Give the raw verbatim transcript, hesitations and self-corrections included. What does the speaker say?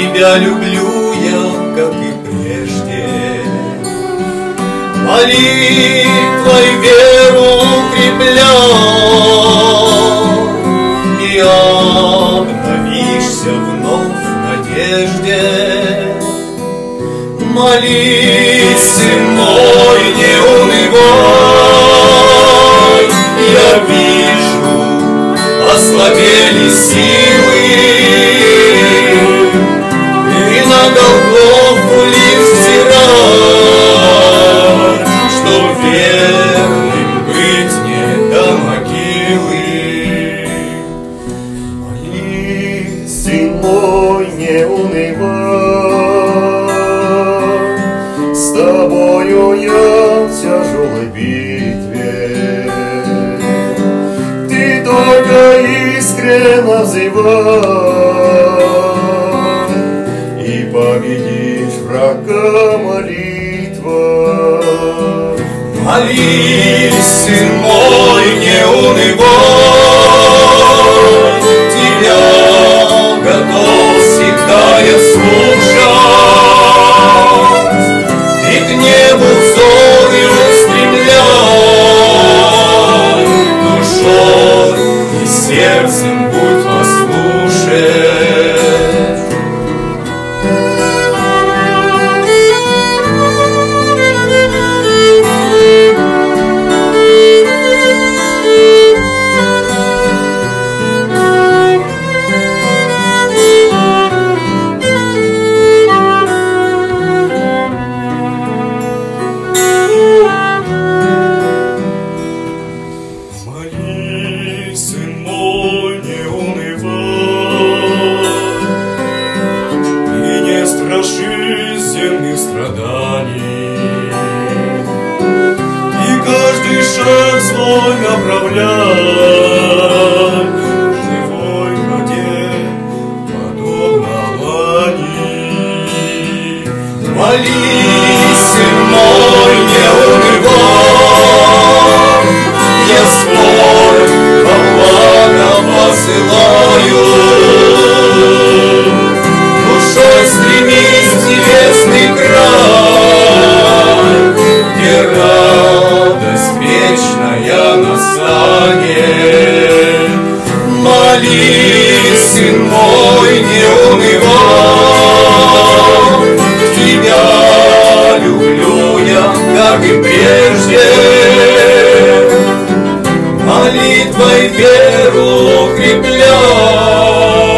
Тебя люблю я, как и прежде. Молитвой веру укрепляй, и обновишься вновь в надежде. Молись, сын мой, не унывай, я вижу, ослабели силы, и на Голгофу лишь взирай, чтоб верным быть не до могилы. Молись, сын мой, не унывай, с тобою я в тяжелой битве. Ты только искренно взывай, и победишь врага молитва. Молись, сын мой, не унывай, тебя готов всегда я слушать. Ты к небу взоры устремляй, душой и сердцем будь послушен. Молись, сын мой, не унывай, и не страшись земных страданий, и каждый шаг свой направляй к живой воде, подобно лани. Молись, сын мой, не унывай, я свой во благо посылаю. Душой стремись в небесный край, где радость вечная настанет. Молись, сын мой, не унывай, тебя люблю я, как и прежде. Молитвой веру укрепляй,